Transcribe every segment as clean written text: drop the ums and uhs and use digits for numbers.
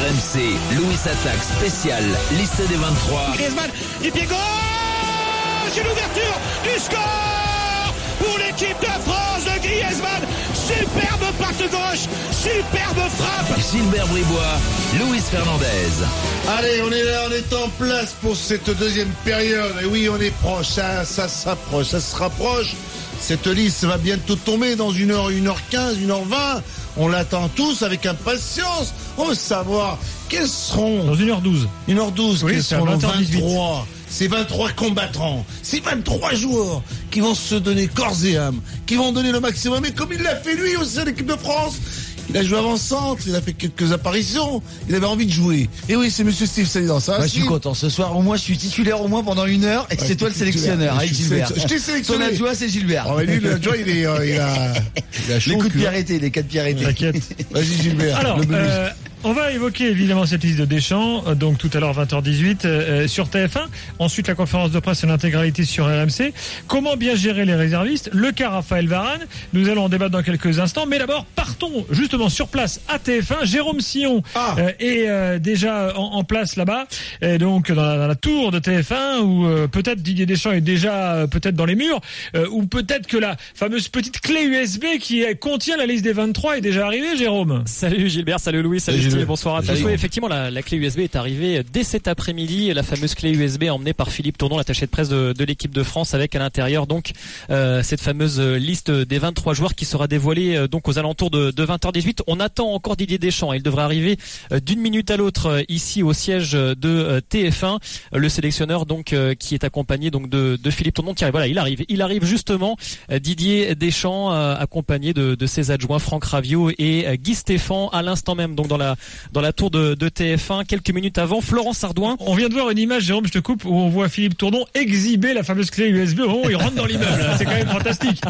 RMC, Louis attaque spécial, liste des 23. Griezmann, du pied gauche, une ouverture du score pour l'équipe de France de Griezmann. Superbe passe gauche, superbe frappe. Gilbert Bribois, Luis Fernandez. Allez, on est là, on est en place pour cette deuxième période. Et oui, on est proche, ça s'approche, ça se rapproche. Cette liste va bientôt tomber dans 1h, 1h15, 1h20. On l'attend tous avec impatience. On veut savoir quels seront... Dans 1h12. 1h12, oui, quels seront les 20h18. 23. Ces 23 combattants, ces 23 joueurs qui vont se donner corps et âme, qui vont donner le maximum. Et comme il l'a fait lui aussi à l'équipe de France, il a joué avant-centre, il a fait quelques apparitions, il avait envie de jouer. Et oui, c'est monsieur Steve Salidan, ça. Moi, je suis content. Ce soir, au moins, je suis titulaire au moins pendant 1 heure et c'est toi le sélectionneur, avec Gilbert. Je t'ai sélectionné. Ton adjoint, c'est Gilbert. Oh, lui, l'adjoint, il a chaud. Les coups de pied arrêtés, les 4 pieds arrêtés. T'inquiète. Vas-y, Gilbert. Alors, on va évoquer évidemment cette liste de Deschamps, donc tout à l'heure 20h18 sur TF1. Ensuite, la conférence de presse en intégralité sur RMC. Comment bien gérer les réservistes? Le cas Raphaël Varane. Nous allons en débattre dans quelques instants. Mais d'abord, partons justement sur place à TF1. Jérôme Sillon est déjà en place là-bas, et donc dans la tour de TF1, où peut-être Didier Deschamps est déjà peut-être dans les murs, ou peut-être que la fameuse petite clé USB qui contient la liste des 23 est déjà arrivée, Jérôme. Salut Gilbert, salut Louis, salut Steve, bonsoir à tous. Oui, effectivement, la clé USB est arrivée dès cet après-midi, la fameuse clé USB emmenée par Philippe Tourdon, l'attaché de presse de l'équipe de France, avec à l'intérieur donc cette fameuse liste des 23 joueurs qui sera dévoilée donc aux alentours de 20h18. On attend encore Didier Deschamps, il devrait arriver d'une minute à l'autre ici au siège de TF1, le sélectionneur donc qui est accompagné donc de Philippe Tourdon. Tiens, voilà, il arrive justement, Didier Deschamps accompagné de ses adjoints Franck Raviot et Guy Stéphane à l'instant même donc dans la tour de TF1 quelques minutes avant. Florent Sardouin. On vient de voir une image, Jérôme, je te coupe, où on voit Philippe Tourdon exhiber la fameuse clé USB au moment où il rentre dans l'immeuble. C'est quand même fantastique.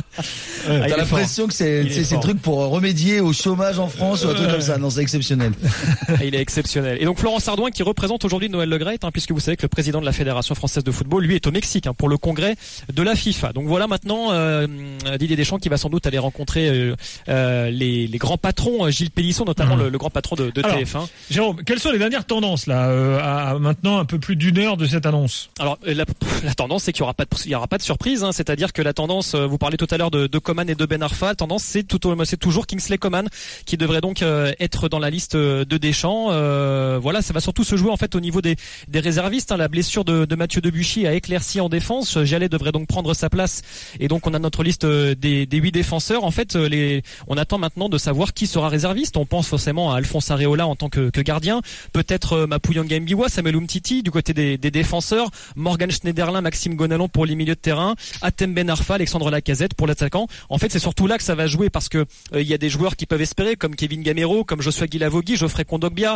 T'as l'impression que c'est ces trucs pour remédier au chômage en France ou un truc comme ça. Non, c'est exceptionnel. Il est exceptionnel. Et donc Florent Sardouin qui représente aujourd'hui Noël Le Graët, puisque vous savez que le président de la Fédération française de football, lui, est au Mexique pour le congrès de la FIFA. Donc voilà maintenant Didier Deschamps qui va sans doute aller rencontrer les grands patrons, Gilles Pélisson notamment, le grand patron de TF1. Jérôme, quelles sont les dernières tendances là à maintenant un peu plus d'1 heure de cette annonce? Alors la tendance, c'est qu'il y aura pas de surprise, c'est-à-dire que la tendance, vous parlez tout à l'heure de Coman et de Ben Arfa, la tendance c'est toujours Kingsley Coman qui devrait donc être dans la liste de Deschamps. Voilà, ça va surtout se jouer en fait au niveau des réservistes. La blessure de Mathieu Debuchy a éclairci en défense. Jallet devrait donc prendre sa place et donc on a notre liste des 8 défenseurs. En fait, on attend maintenant de savoir qui sera réserviste. On pense forcément à Alphonse Areola en tant que gardien, peut-être Mapouyon Gambiwa, Samuel Umtiti du côté des défenseurs, Morgan Schneiderlin, Maxime Gonalon pour les milieux de terrain, Hatem Ben Arfa, Alexandre Lacazette pour l'attaquant. En fait, c'est surtout là que ça va jouer parce que il y a des joueurs qui peuvent espérer comme Kevin Gamero, comme Joshua Guilavogui, Geoffrey Kondogbia,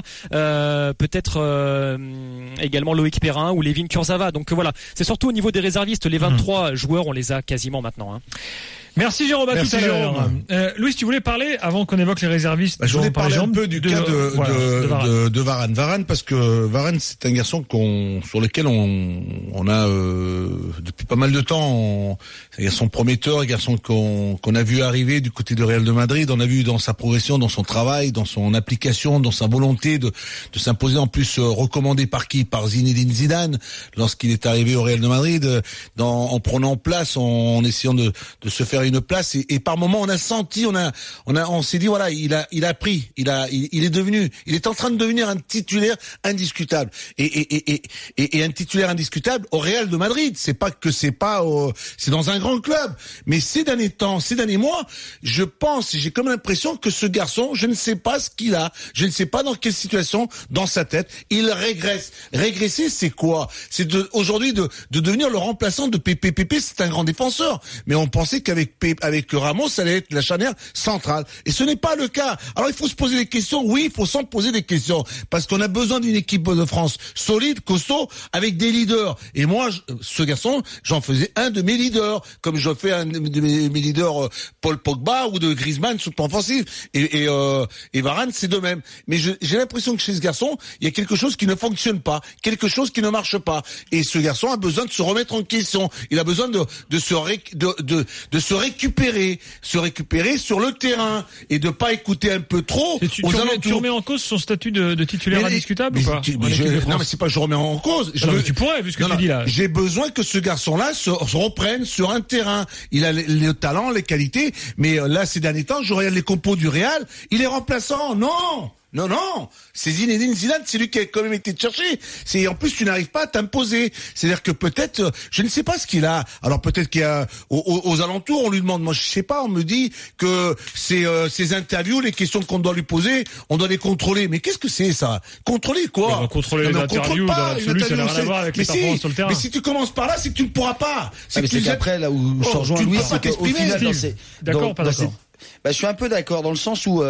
peut-être également Loïc Perrin ou Lévin Kurzawa. Donc voilà, c'est surtout au niveau des réservistes, les 23 joueurs, on les a quasiment maintenant. Merci Jérôme, à tout à l'heure. Louis, tu voulais parler avant qu'on évoque les réservistes? Je voulais parler un peu du cas de Varane. Varane, parce que Varane, c'est un garçon sur lequel on a depuis pas mal de temps, c'est un garçon prometteur, un garçon qu'on a vu arriver du côté de Real de Madrid. On a vu dans sa progression, dans son travail, dans son application, dans sa volonté de s'imposer, en plus recommandé par qui? Par Zinedine Zidane lorsqu'il est arrivé au Real de Madrid, en prenant place, en essayant de se faire une place, et par moment on a senti, on s'est dit voilà, il est en train de devenir un titulaire indiscutable, et un titulaire indiscutable au Real de Madrid. C'est dans un grand club, mais ces derniers mois, je pense, j'ai comme l'impression que ce garçon, je ne sais pas ce qu'il a, je ne sais pas dans quelle situation dans sa tête, il régresse. Régresser, c'est quoi? C'est aujourd'hui de devenir le remplaçant de Pépé. Pépé, c'est un grand défenseur, mais on pensait qu'avec Ramos, ça allait être la charnière centrale. Et ce n'est pas le cas. Alors il faut se poser des questions. Oui, il faut s'en poser des questions. Parce qu'on a besoin d'une équipe de France solide, costaud, avec des leaders. Et moi, ce garçon, j'en faisais un de mes leaders. Comme je fais un de mes leaders, Paul Pogba ou de Griezmann sur le plan offensif. Et Varane, c'est de même. Mais j'ai l'impression que chez ce garçon, il y a quelque chose qui ne fonctionne pas. Quelque chose qui ne marche pas. Et ce garçon a besoin de se remettre en question. Il a besoin de se récupérer sur le terrain et de pas écouter un peu trop tu remets en cause son statut de titulaire indiscutable ou pas? Non, mais c'est pas je remets en cause. Mais tu pourrais, vu ce que tu dis là. J'ai besoin que ce garçon-là se reprenne sur un terrain. Il a le talent, les qualités, mais là, ces derniers temps, je regarde les compos du Real, il est remplaçant. Non, c'est Zinedine Zidane, c'est lui qui a quand même été chercher. En plus, tu n'arrives pas à t'imposer. C'est-à-dire que peut-être, je ne sais pas ce qu'il a. Alors peut-être qu'il y a aux alentours, on lui demande. Moi, je sais pas. On me dit que ces interviews, les questions qu'on doit lui poser, on doit les contrôler. Mais qu'est-ce que c'est ça? Contrôler quoi? On va contrôler les interviews. Dans l'absolu, ça n'a rien à voir avec les performances sur le terrain. Mais si tu commences par là, c'est que tu ne pourras pas. C'est qu'après, là où je rejoins Louis, c'est qu'au final, d'accord, pas d'accord. Je suis un peu d'accord dans le sens où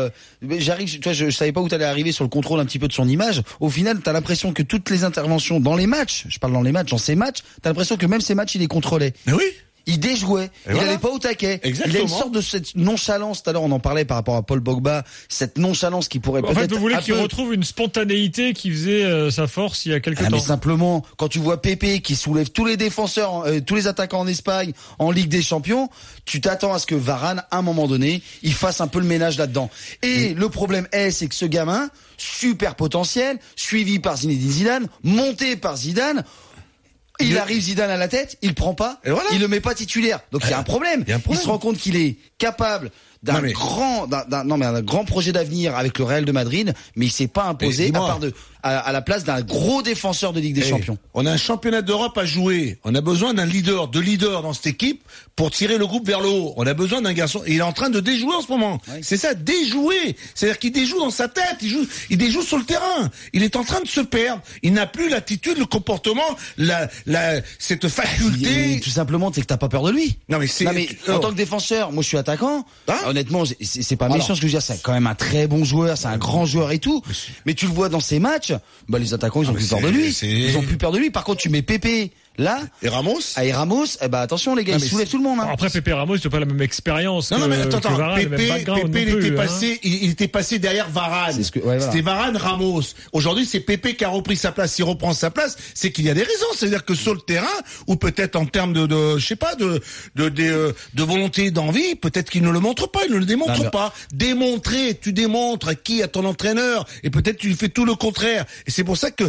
je savais pas où t'allais arriver sur le contrôle un petit peu de son image. Au final, t'as l'impression que toutes les interventions dans les matchs, je parle dans ces matchs, t'as l'impression que même ces matchs, il les contrôlait. Mais oui. Il déjouait, il allait pas au taquet. Exactement. Il a une sorte de cette nonchalance. Tout à l'heure, on en parlait par rapport à Paul Pogba, cette nonchalance qui pourrait peut-être. En fait, vous voulez qu'il retrouve une spontanéité qui faisait sa force il y a quelques temps. Mais simplement, quand tu vois Pepe qui soulève tous les défenseurs, tous les attaquants en Espagne, en Ligue des Champions, tu t'attends à ce que Varane, à un moment donné, il fasse un peu le ménage là-dedans. Et le problème c'est que ce gamin, super potentiel, suivi par Zinedine Zidane, monté par Zidane. Il arrive Zidane à la tête, il prend pas, voilà. Il le met pas titulaire. Donc il y a un problème. Il se rend compte qu'il est capable d'un grand projet d'avenir avec le Real de Madrid, mais il s'est pas imposé à la place d'un gros défenseur de Ligue des Champions. On a un championnat d'Europe à jouer. On a besoin d'un leader dans cette équipe pour tirer le groupe vers le haut. On a besoin d'un garçon. Et il est en train de déjouer en ce moment. Oui. C'est ça, déjouer. C'est-à-dire qu'il déjoue dans sa tête. Il déjoue sur le terrain. Il est en train de se perdre. Il n'a plus l'attitude, le comportement, cette faculté. Tout simplement, c'est que t'as pas peur de lui. En tant que défenseur, moi je suis attaquant. Honnêtement, c'est pas méchant ce que je veux dire. C'est quand même un très bon joueur. C'est un grand joueur et tout. Mais tu le vois dans ces matchs. Les attaquants, ils ont plus peur de lui. Ils ont plus peur de lui. Par contre, tu mets Pepe là. Et Ramos. Attention les gars, il soulève tout le monde. Après, Pepe Ramos, c'est pas la même expérience. Attends. Varane, Pepe, il était passé derrière Varane. C'était Varane, Ramos. Aujourd'hui, c'est Pepe qui a repris sa place. S'il reprend sa place, c'est qu'il y a des raisons. C'est-à-dire que sur le terrain, ou peut-être en termes de volonté, d'envie, peut-être qu'il ne le montre pas, il ne le démontre pas. Tu démontres à qui? À ton entraîneur. Et peut-être tu fais tout le contraire. Et c'est pour ça que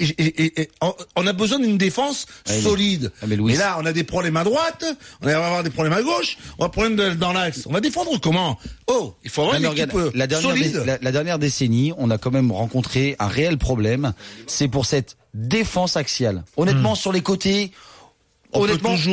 on a besoin d'une défense solide. Mais là, on a des problèmes à droite, on va avoir des problèmes à gauche, on va avoir des problèmes dans l'axe. On va défendre comment? Il faut avoir une équipe solide. La dernière décennie, on a quand même rencontré un réel problème. C'est pour cette défense axiale. Honnêtement, sur les côtés, on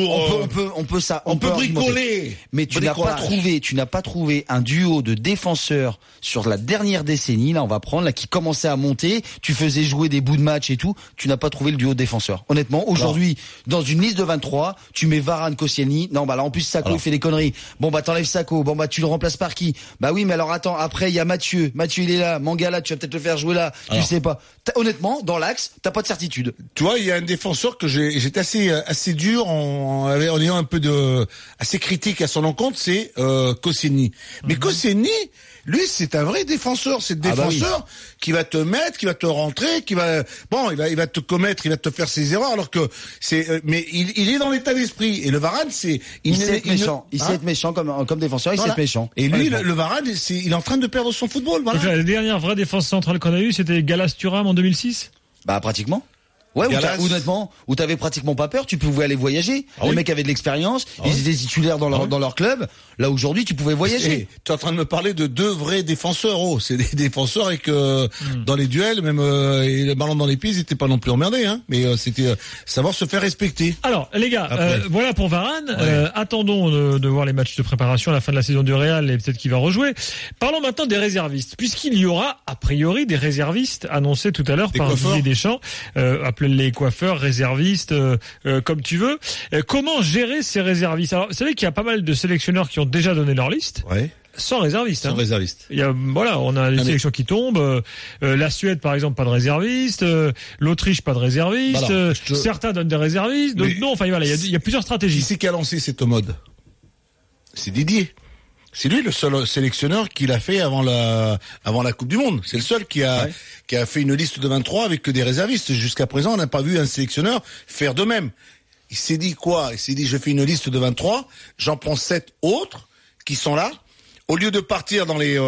peut bricoler. Mais tu n'as pas trouvé un duo de défenseurs sur la dernière décennie. Là, on va prendre, qui commençait à monter. Tu faisais jouer des bouts de match et tout. Tu n'as pas trouvé le duo de défenseurs. Honnêtement, aujourd'hui, dans une liste de 23, tu mets Varane, Koscielny. Non, là, en plus, Sakho, il fait des conneries. T'enlèves Sakho. Tu le remplaces par qui? Oui, mais alors attends, après, il y a Mathieu. Mathieu, il est là. Mangala, tu vas peut-être le faire jouer là. Tu sais pas. Honnêtement, dans l'axe, t'as pas de certitude. Tu vois, il y a un défenseur que j'étais assez dur en ayant un peu assez critique à son encontre, c'est Koscielny. Mais Koscielny, lui, c'est un vrai défenseur. C'est le défenseur qui va te mettre, qui va te rentrer, il va te commettre, il va te faire ses erreurs, alors que mais il est dans l'état d'esprit. Et le Varane, il sait être méchant. Il sait être méchant comme défenseur. Il sait être méchant. Et lui, le Varane, il est en train de perdre son football. Voilà. Donc, la dernière vraie défense centrale qu'on a eue, c'était Gallas Thuram en 2006. Pratiquement. Honnêtement, où t'avais pratiquement pas peur, tu pouvais aller voyager. Les mecs avaient de l'expérience, ils étaient titulaires dans leur club. Là, aujourd'hui, tu pouvais voyager. Tu es en train de me parler de deux vrais défenseurs. C'est des défenseurs avec dans les duels, même le ballon dans les pieds, ils étaient pas non plus emmerdés, hein. Mais c'était savoir se faire respecter. Alors, les gars, voilà pour Varane. Attendons de voir les matchs de préparation à la fin de la saison du Real et peut-être qu'il va rejouer. Parlons maintenant des réservistes, puisqu'il y aura a priori des réservistes annoncés tout à l'heure par Didier Deschamps. Les coiffeurs, réservistes, comme tu veux. Comment gérer ces réservistes? Alors, vous savez qu'il y a pas mal de sélectionneurs qui ont déjà donné leur liste. Sans réserviste. Sans réserviste. Il y a, on a des sélections qui tombent. La Suède, par exemple, pas de réserviste. L'Autriche, pas de réserviste. Certains donnent des réservistes, d'autres non. Enfin, voilà, il y a plusieurs stratégies. Qui c'est qui a lancé cette mode? C'est Didier. C'est lui le seul sélectionneur qui l'a fait avant la Coupe du Monde. C'est le seul qui a fait une liste de 23 avec que des réservistes. Jusqu'à présent, on n'a pas vu un sélectionneur faire de même. il s'est dit quoi? Il s'est dit, je fais une liste de 23, j'en prends 7 autres qui sont là. Au lieu de partir dans les,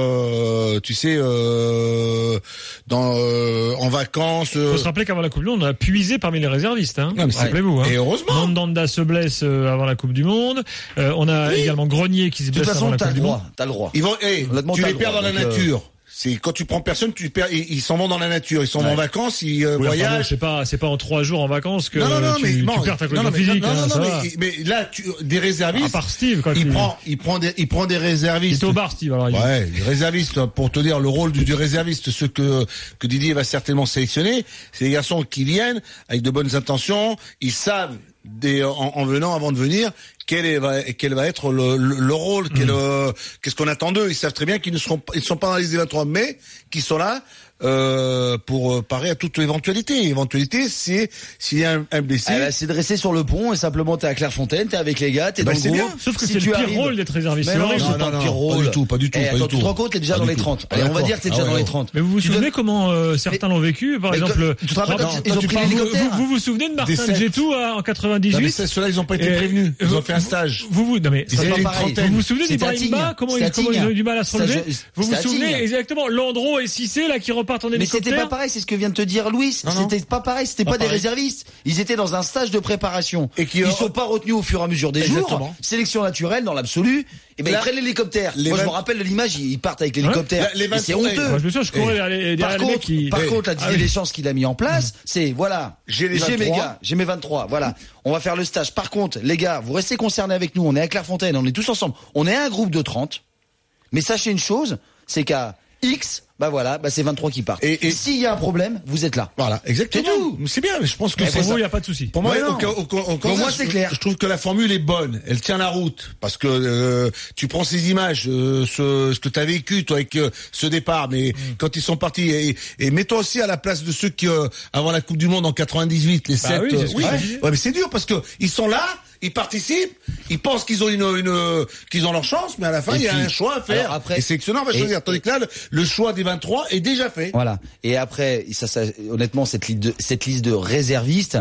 en vacances. Faut se rappeler qu'avant la Coupe du Monde, on a puisé parmi les réservistes. Hein. Non, mais rappelez-vous. Hein. Et heureusement. Mandanda se blesse avant la Coupe du Monde. On a également Grenier qui se blesse avant la Coupe du Monde. T'as le droit. Ils vont, tu les perds dans la nature. C'est quand tu prends personne, tu perds. Ils s'en vont dans la nature. Ils sont en vacances, ils voyagent. C'est pas en 3 jours en vacances que tu perds ta condition physique. Mais là, des réservistes. À part Steve, quoi. Il prend des réservistes. C'est au bar, Steve. Alors. Ouais, les réservistes. Pour te dire le rôle du réserviste, ceux que Didier va certainement sélectionner, c'est des garçons qui viennent avec de bonnes intentions. Ils savent en venant, avant de venir, quel va être le rôle, qu'est-ce qu'on attend d'eux. Ils savent très bien qu'ils ne sont pas dans les 23, mais qu'ils sont là pour parer à toute éventualité. Éventualité, c'est s'il y a un blessé. C'est dressé sur le pont et simplement t'es à Clairefontaine, t'es avec les gars, t'es dans le groupe. Bien. Sauf que c'est le pire rôle d'être réserviste. Non, c'est pas le pire rôle. Pas du tout. Attends, tu te rends compte, t'es déjà dans les 30. Allez, on va dire que t'es déjà dans les 30. Mais vous vous souvenez comment certains l'ont vécu? Par exemple, tu te rappelles, ils ont pris l'hélicoptère. Vous vous souvenez de Martin Djetou en 98? Ceux-là, ils ont pas été prévenus. Ils ont fait un stage. Vous vous souvenez d'Ibrahim Ba, comment ils ont eu du mal à se relever? Vous vous souvenez exactement Landreau et Cissé là qui repartent en hélicoptère? Mais c'était pas pareil, c'est ce que vient de te dire Louis. C'était pas pareil, c'était pas des réservistes. Ils étaient dans un stage de préparation. Et ils sont pas retenus au fur et à mesure des jours. Sélection naturelle dans l'absolu. Et ben ils prennent l'hélicoptère. Moi je me rappelle de l'image, ils partent avec l'hélicoptère. C'est honteux. Moi, je courais derrière les mecs qui. Par contre, la Didier Deschamps qu'il a mis en place, c'est voilà. J'ai mes gars, j'ai mes 23. Voilà. On va faire le stage. Par contre, les gars, vous restez concernés avec nous. On est à Clairefontaine, on est tous ensemble. On est un groupe de 30. Mais sachez une chose, c'est qu'à X, c'est 23 qui partent. Et s'il y a un problème, vous êtes là. Voilà, exactement. C'est tout. C'est bien, mais je pense que pour vous, il n'y a pas de souci. Pour moi, c'est clair. Je trouve que la formule est bonne. Elle tient la route. Parce que tu prends ces images, ce que tu as vécu, toi, avec ce départ, mais quand ils sont partis, et mets-toi aussi à la place de ceux qui, avant la Coupe du Monde en 98, les 7. Mais c'est dur parce que ils sont là. Ils participent, ils pensent qu'ils ont qu'ils ont leur chance, mais à la fin, il y a un choix à faire. Après, et sélectionneur va choisir. Tandis que là, le choix des 23 est déjà fait. Voilà. Et après, honnêtement, cette liste de réservistes,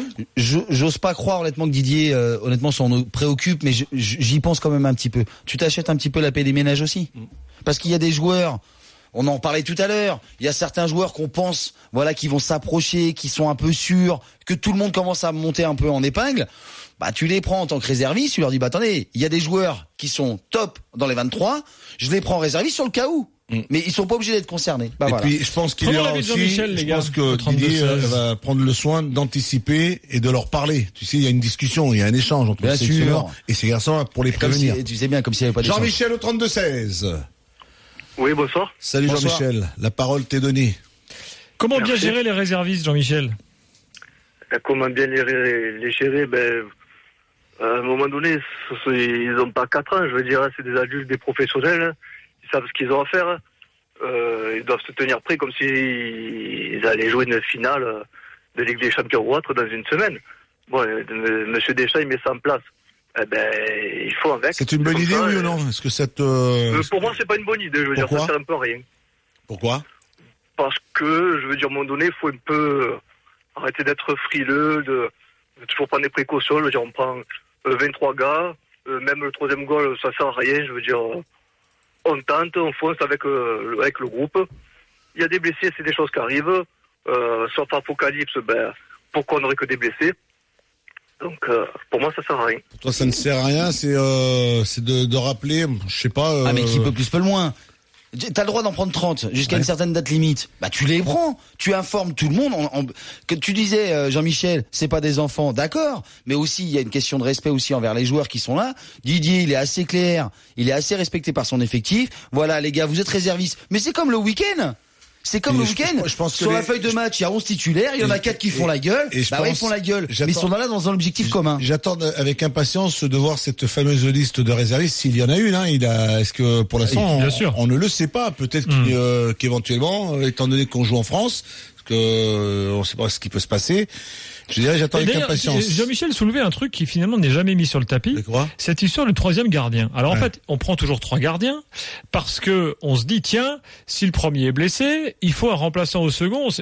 j'ose pas croire, honnêtement, que Didier, honnêtement, s'en préoccupe, mais j'y pense quand même un petit peu. Tu t'achètes un petit peu la paix des ménages aussi? Parce qu'il y a des joueurs, on en parlait tout à l'heure, il y a certains joueurs qu'on pense, qui vont s'approcher, qui sont un peu sûrs, que tout le monde commence à monter un peu en épingle. Tu les prends en tant que réserviste, tu leur dis, attendez, il y a des joueurs qui sont top dans les 23, je les prends en réserviste sur le cas où. Mais ils sont pas obligés d'être concernés. Puis, je pense qu'il y aura aussi, je pense que Didier va prendre le soin d'anticiper et de leur parler. Tu sais, il y a une discussion, il y a un échange entre les sélectionneurs et ces garçons pour les prévenir. Tu sais bien, comme s'il n'y avait pas d'échange. Jean-Michel au 32-16. Oui, bonsoir. Salut Jean-Michel, la parole t'est donnée. Comment bien gérer les réservistes, Jean-Michel? Comment bien les gérer? À un moment donné, ils n'ont pas 4 ans, je veux dire, c'est des adultes, des professionnels, ils savent ce qu'ils ont à faire. Ils doivent se tenir prêts comme s'ils allaient jouer une finale de Ligue des Champions ou autre dans une semaine. Bon, Monsieur Deschamps, il met ça en place. Il faut avec. C'est une bonne idée, oui ou non? Est-ce que pour moi, c'est pas une bonne idée, je veux dire, ça sert un peu à rien. Pourquoi? Parce que, je veux dire, à un moment donné, il faut un peu arrêter d'être frileux, de toujours prendre des précautions. Je veux dire, on prend 23 gars, même le 3e goal, ça sert à rien. Je veux dire, on tente, on fonce avec le groupe. Il y a des blessés, c'est des choses qui arrivent. Sauf Apocalypse, pourquoi on n'aurait que des blessés? Donc, pour moi, ça sert à rien. Pour toi, ça ne sert à rien, c'est de rappeler, je sais pas... mais qui peut plus, peut le moins. T'as le droit d'en prendre 30 jusqu'à une certaine date limite. Tu les prends, tu informes tout le monde. Que tu disais, Jean-Michel, c'est pas des enfants, d'accord, mais aussi il y a une question de respect aussi envers les joueurs qui sont là. Didier, il est assez clair, il est assez respecté par son effectif. Voilà, les gars, vous êtes réservistes. Mais c'est comme le week-end. Je pense que sur la feuille de match, il y a 11 titulaires, il y en a 4 qui font la gueule. Ils font la gueule, mais ils sont là dans un objectif commun. J'attends avec impatience de voir cette fameuse liste de réservistes, s'il y en a une. Est-ce que pour l'instant, on ne le sait pas. Peut-être qu'éventuellement, étant donné qu'on joue en France, on ne sait pas ce qui peut se passer. Je dirais, j'attends avec impatience. Jean-Michel soulevait un truc qui finalement n'est jamais mis sur le tapis. Cette histoire du 3e gardien. Alors en fait, on prend toujours 3 gardiens parce que on se dit, tiens, si le premier est blessé, il faut un remplaçant au second. Mais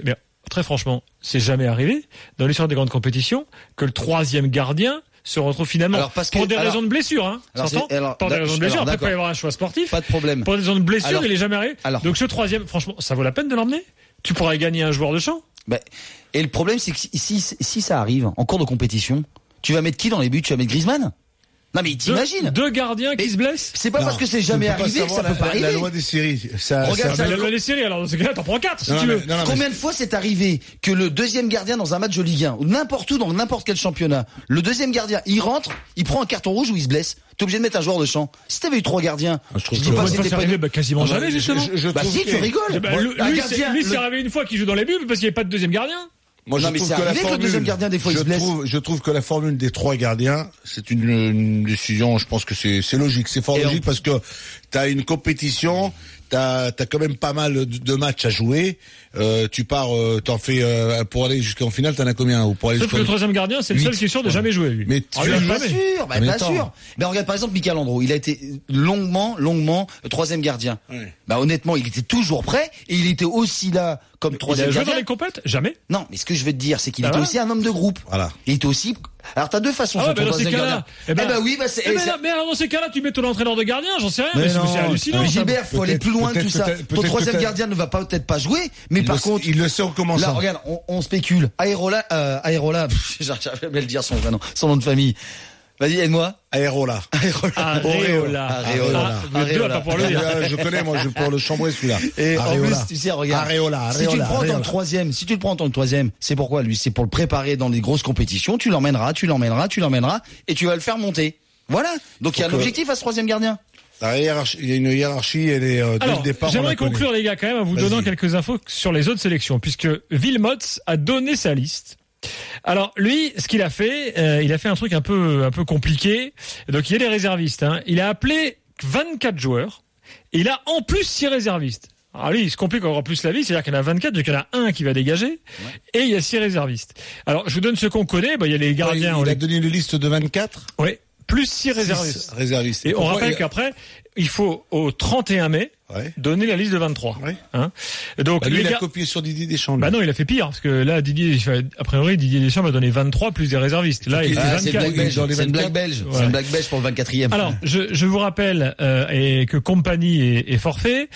très franchement, c'est jamais arrivé dans l'histoire des grandes compétitions que le troisième gardien se retrouve finalement pour des raisons de blessure, hein. Pour des raisons de blessure. Après, il peut y avoir un choix sportif. Pas de problème. Pour des raisons de blessure, il est jamais arrivé. Donc ce troisième, franchement, ça vaut la peine de l'emmener. Tu pourrais gagner un joueur de champ. Et le problème, c'est que si ça arrive en cours de compétition, tu vas mettre qui dans les buts? Tu vas mettre Griezmann? Non mais t'imagines deux gardiens qui se blessent. C'est pas parce que c'est jamais arrivé que ça peut pas arriver. La loi des séries. Regarde la loi des séries. Alors dans ce cas-là, t'en prends 4 si tu veux. Combien de fois c'est arrivé que le deuxième gardien dans un match de Ligue 1 ou n'importe où dans n'importe quel championnat, le deuxième gardien, il rentre, il prend un carton rouge ou il se blesse. T'es obligé de mettre un joueur de champ. Si t'avais eu 3 gardiens, je dis pas que c'était pas quasiment jamais justement. Si tu rigoles. Lui c'est arrivé une fois qu'il joue dans les buts parce qu'il n'y avait pas de deuxième gardien. Moi, je trouve que le deuxième gardien, des fois, il se blesse. Je trouve que la formule des 3 gardiens, c'est une décision, je pense que c'est logique. C'est fort logique parce que t'as une compétition, t'as quand même pas mal de matchs à jouer. Tu pars, t'en fais, pour aller jusqu'en finale, t'en as combien? Ou pour aller sauf que le troisième gardien, c'est le seul qui est sûr de jamais jouer, lui. Mais bien sûr. Regarde, par exemple, Michael Landreau, il a été longuement, troisième gardien. Honnêtement, il était toujours prêt et il était aussi là comme troisième gardien. Il a joué dans les compètes? Jamais. Non, mais ce que je veux te dire, c'est qu'il était aussi un homme de groupe. Voilà. Il était aussi. Alors t'as deux façons sur ton troisième gardien. Mais alors dans ces cas-là, tu mets ton entraîneur de gardien, j'en sais rien. Mais c'est hallucinant. Gilbert, faut aller plus loin que tout ça. Ton troisième gardien ne va peut-être pas jouer, mais par contre, il le sait en commençant. Là, regarde, on spécule. Aérola, j'arrive à le dire son nom de famille. Vas-y, aide-moi. Aérola. Je connais, moi, je peux le chambrer celui-là. Et en plus, tu sais, regarde. Aréola. Si tu le prends en tant que troisième, c'est pourquoi, lui? C'est pour le préparer dans les grosses compétitions. Tu l'emmèneras, et tu vas le faire monter. Voilà. Donc, il y a un objectif à ce troisième gardien. Il y a une hiérarchie, elle est dès le départ. J'aimerais conclure, les gars, quand même, en vous donnant quelques infos sur les autres sélections, puisque Wilmots a donné sa liste. Alors lui, ce qu'il a fait, il a fait un truc un peu compliqué. Donc il y a des réservistes. Il a appelé 24 joueurs. Et il a en plus 6 réservistes. Alors lui, il se complique encore plus la vie, c'est-à-dire qu'il y en a 24, donc il y en a un qui va dégager, et il y a 6 réservistes. Alors je vous donne ce qu'on connaît. Il y a les gardiens. Il a donné une liste de 24. Oui. Plus 6 réservistes. Et on rappelle qu'après, il faut au 31 mai donner la liste de 23. Donc lui, il a copié sur Didier Deschamps. Non, il a fait pire parce que là, Didier Deschamps m'a donné 23 plus des réservistes. Là, il fait 24. C'est une blague belge. C'est une blague belge pour le 24e. Alors, je vous rappelle que Compagnie est forfait.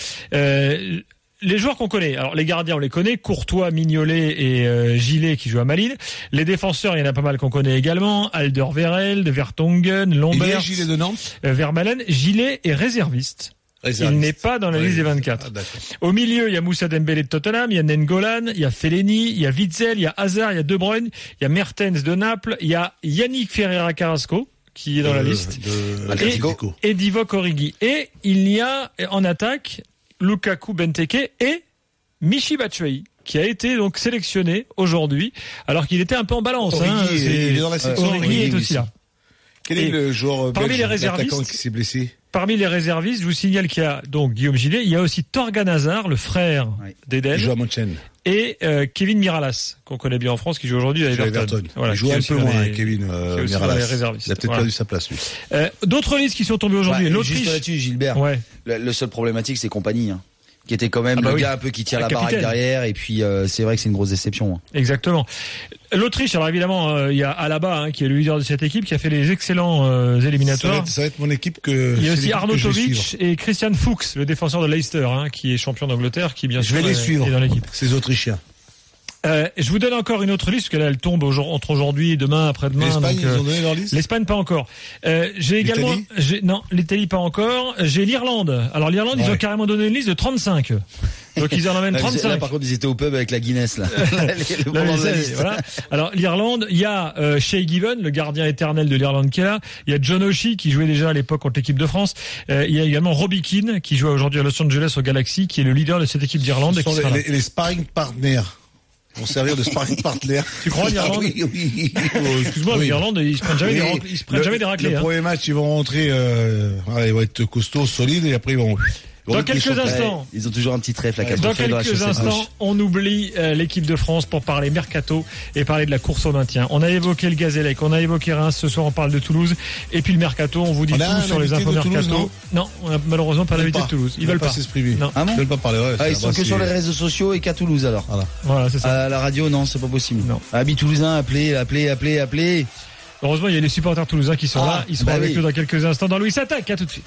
Les joueurs qu'on connaît, alors les gardiens on les connaît, Courtois, Mignolet et Gillet qui jouent à Malines. Les défenseurs, il y en a pas mal qu'on connaît également, Alderweireld, Vertonghen, Lombert, Gillet de Nantes, Vermaelen. Gillet est réserviste. Il n'est pas dans la liste des 24. Au milieu, il y a Moussa Dembélé de Tottenham, il y a Nainggolan, il y a Fellaini, il y a Witzel, il y a Hazard, il y a De Bruyne, il y a Mertens de Naples, il y a Yannick Ferreira Carrasco qui est dans la liste, et Divock Origi. Et il y a en attaque Lukaku, Benteke et Michy Batshuayi, qui a été donc sélectionné aujourd'hui, alors qu'il était un peu en balance. Il est dans la section. Origi est aussi là. Quel est le joueur belge, l'attaquant qui s'est blessé? Parmi les réservistes, je vous signale qu'il y a donc Guillaume Gillet, il y a aussi Thorgan Hazard, le frère d'Eden, qui joue à Monchen, et Kevin Miralas, qu'on connaît bien en France, qui joue aujourd'hui à Everton. Voilà, il joue un peu moins, Kevin Miralas. Il a peut-être perdu sa place, lui. D'autres listes qui sont tombées aujourd'hui. L'Autriche. Juste là-dessus, Gilbert. Le seul problématique, c'est Compagnie. Qui était quand même le gars un peu qui tire la baraque derrière, et puis c'est vrai que c'est une grosse déception. Exactement. L'Autriche, alors évidemment, il y a Alaba qui est le leader de cette équipe, qui a fait les excellents éliminatoires. Ça va être mon équipe que. Il y a aussi Arnautovic et Christian Fuchs, le défenseur de Leicester, qui est champion d'Angleterre, qui bien sûr je vais les suivre, est dans l'équipe. Ces Autrichiens. Je vous donne encore une autre liste, parce que là, elle tombe entre aujourd'hui et demain, après-demain. L'Espagne, ils ont donné leur liste? L'Espagne, pas encore. J'ai également, non, l'Italie, pas encore. J'ai l'Irlande. Alors, l'Irlande, ils ont carrément donné une liste de 35. Donc, ils en emmènent 35. Là, par contre, ils étaient au pub avec la Guinness, là. Voilà. Alors, l'Irlande, il y a, Shay Given, le gardien éternel de l'Irlande qui est là. Il y a John O'Shea, qui jouait déjà à l'époque contre l'équipe de France. Il y a également Robbie Keane, qui joue aujourd'hui à Los Angeles au Galaxy, qui est le leader de cette équipe d'Irlande. Ce sont les sparring partners. Pour servir de sparring partner. Tu crois, l'Irlande? Oui. Excuse-moi, mais l'Irlande, ils se prennent jamais des raclés. Le premier match, ils vont rentrer, ils vont être costauds, solides, et après ils vont. Dans quelques instants. Ils ont toujours un petit trèfle à quatre Dans feuilles dans la quelques chaussette instants, gauche. on oublie l'équipe de France pour parler mercato et parler de la course au maintien. On a évoqué le Gazélec, on a évoqué Reims, ce soir on parle de Toulouse et puis le mercato, on vous dit On a tout un sur les invité infos de Toulouse, mercato. Non, on a malheureusement pas d'invité de Toulouse. Ils veulent pas s'exprimer. Non. Ah bon? Ils veulent pas parler. Ouais, Ah, ils sont que sur les réseaux sociaux et qu'à Toulouse alors. Voilà, c'est ça. À la radio, non, c'est pas possible. Non. Amis toulousains, appelez. Heureusement, il y a les supporters toulousains qui sont là. Ils seront avec nous dans quelques instants dans Louis Attaque. À tout de suite.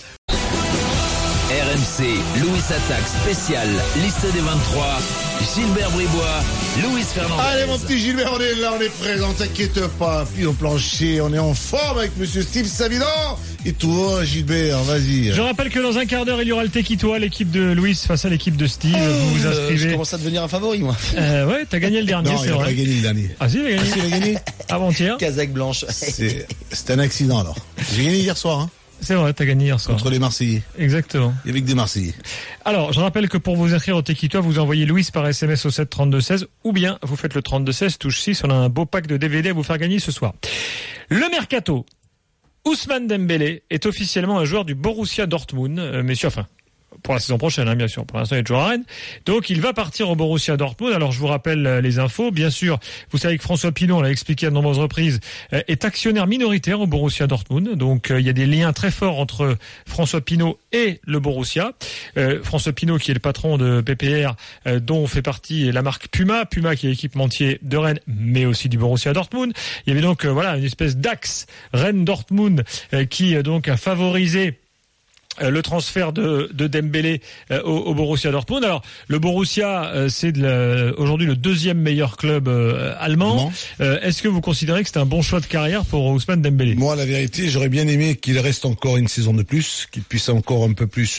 RMC, Louis Attaque spécial, liste des 23, Gilbert Bribois, Louis Fernandez. Allez mon petit Gilbert, on est là, on est présent, t'inquiète pas. Puis au plancher, on est en forme avec monsieur Steve Savidan. Et toi Gilbert, vas-y. Je rappelle que dans un quart d'heure, il y aura le Tequitois, l'équipe de Louis face à l'équipe de Steve. Vous vous Je inscrivez. commence à devenir un favori, moi. Ouais, t'as gagné le dernier, Non, c'est il a vrai. pas gagné le dernier. Ah si, il a gagné. Il a gagné. Avant-hier. Casaque blanche. C'est un accident alors. J'ai gagné hier soir, hein, C'est vrai, t'as gagné hier soir. contre les Marseillais. Exactement. Il y avait que des Marseillais. Alors, je rappelle que pour vous inscrire au Tequitois, vous envoyez Louis par SMS au 7 32 16 ou bien vous faites le 32 16 touche 6. On a un beau pack de DVD à vous faire gagner ce soir. Le mercato. Ousmane Dembélé est officiellement un joueur du Borussia Dortmund, messieurs, enfin, pour la saison prochaine, hein, bien sûr. Pour l'instant, il est toujours à Rennes. Donc, il va partir au Borussia Dortmund. Alors, je vous rappelle les infos. Bien sûr, vous savez que François Pinault, on l'a expliqué à de nombreuses reprises, est actionnaire minoritaire au Borussia Dortmund. Donc, il y a des liens très forts entre François Pinault et le Borussia. François Pinault, qui est le patron de PPR, dont fait partie la marque Puma. Puma, qui est l'équipementier de Rennes, mais aussi du Borussia Dortmund. Il y avait donc, voilà, une espèce d'axe Rennes-Dortmund qui, donc, a favorisé le transfert de Dembélé au Borussia Dortmund. Alors le Borussia, c'est aujourd'hui le deuxième meilleur club allemand. Est-ce que vous considérez que c'est un bon choix de carrière pour Ousmane Dembélé? Moi, la vérité, j'aurais bien aimé qu'il reste encore une saison de plus, qu'il puisse encore un peu plus,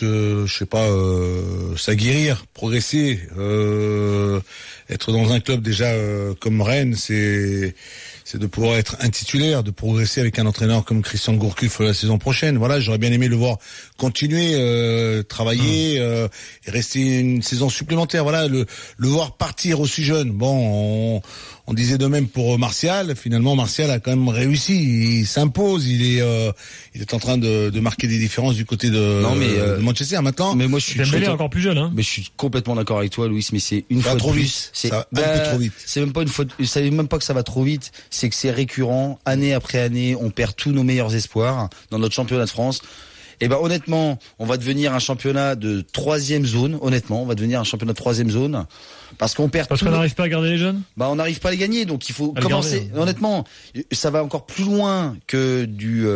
s'aguerrir, progresser, être dans un club déjà comme Rennes, c'est de pouvoir être un titulaire, de progresser avec un entraîneur comme Christian Gourcuff la saison prochaine. Voilà, j'aurais bien aimé le voir continuer, travailler et rester une saison supplémentaire. Voilà, le voir partir aussi jeune. Bon, on disait de même pour Martial. Finalement, Martial a quand même réussi. Il s'impose. Il est en train de marquer des différences du côté de Manchester maintenant. Mais moi, je suis Dembélé est encore plus jeune, hein. Mais je suis complètement d'accord avec toi, Louis. Mais c'est une fois trop de plus. vite. C'est Ça va un peu trop vite. C'est même pas une faute. Vous savez même pas que ça va trop vite. C'est que c'est récurrent. Année après année, on perd tous nos meilleurs espoirs dans notre championnat de France. Et ben honnêtement, on va devenir un championnat de 3e zone. Honnêtement, on va devenir un championnat de 3e zone parce qu'on perd. Parce qu'on n'arrive pas à garder les jeunes. Bah on n'arrive pas à les gagner, donc il faut À commencer. garder, hein. Honnêtement, ça va encore plus loin que du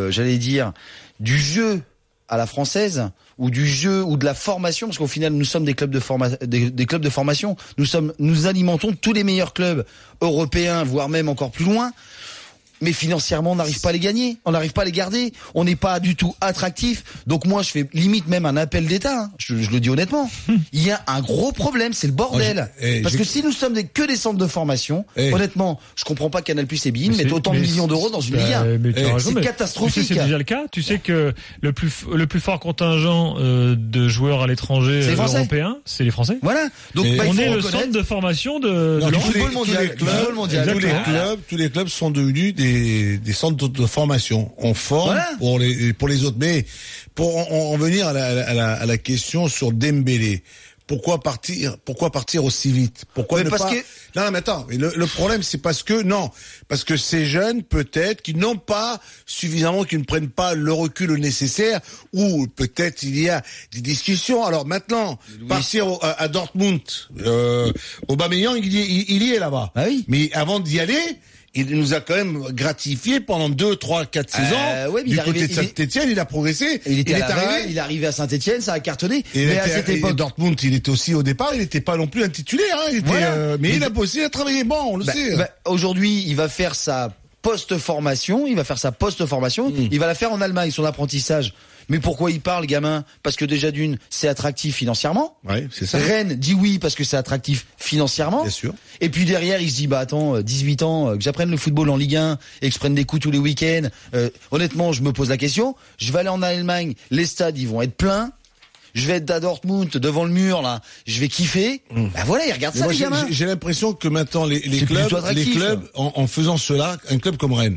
jeu à la française ou du jeu ou de la formation, parce qu'au final nous sommes des clubs de des clubs de formation. Nous alimentons tous les meilleurs clubs européens, voire même encore plus loin. Mais financièrement, on n'arrive pas à les gagner, on n'arrive pas à les garder, on n'est pas du tout attractif. Donc moi, je fais limite même un appel d'État. Hein. Je le dis honnêtement. Il y a un gros problème, c'est le bordel. Parce que si nous sommes que des centres de formation, honnêtement, je comprends pas Canal+ et BeIN mettent autant de millions d'euros dans une Ligue 1. C'est catastrophique. C'est déjà le cas. Tu sais que le plus fort contingent de joueurs à l'étranger européens, c'est les Français. Voilà. Donc on est le centre de formation de football mondial. Tous les clubs sont devenus des centres de formation. On forme pour les autres. Mais pour en venir à la question sur Dembélé, pourquoi partir aussi vite? Pourquoi mais ne parce pas... que... Non, mais attends. Le problème, c'est parce que ces jeunes, peut-être, qui n'ont pas suffisamment, qui ne prennent pas le recul nécessaire, ou peut-être il y a des discussions. Alors maintenant, partir à Dortmund, Aubameyang, il y est là-bas. Ah oui. Mais avant d'y aller, il nous a quand même gratifié pendant 2, 3, 4 saisons. Ouais, du côté de Saint-Etienne, il a progressé. Il est arrivé à Saint-Etienne, ça a cartonné. Mais à cette époque, Dortmund, il était aussi au départ, il n'était pas non plus un titulaire. Hein, mais il a bossé, il a travaillé. Bon, on le sait. Aujourd'hui, il va faire sa post-formation. Il va va la faire en Allemagne, son apprentissage. Mais pourquoi il parle, gamin? Parce que déjà d'une, c'est attractif financièrement. Ouais, c'est ça. Rennes dit oui parce que c'est attractif financièrement. Bien sûr. Et puis derrière, il se dit, bah attends, 18 ans, que j'apprenne le football en Ligue 1 et que je prenne des coups tous les week-ends. Honnêtement, je me pose la question. Je vais aller en Allemagne, les stades, ils vont être pleins. Je vais être à Dortmund, devant le mur, là. Je vais kiffer. Bah voilà, ils regardent ça, les gamins. J'ai l'impression que maintenant, les clubs, en faisant cela, un club comme Rennes,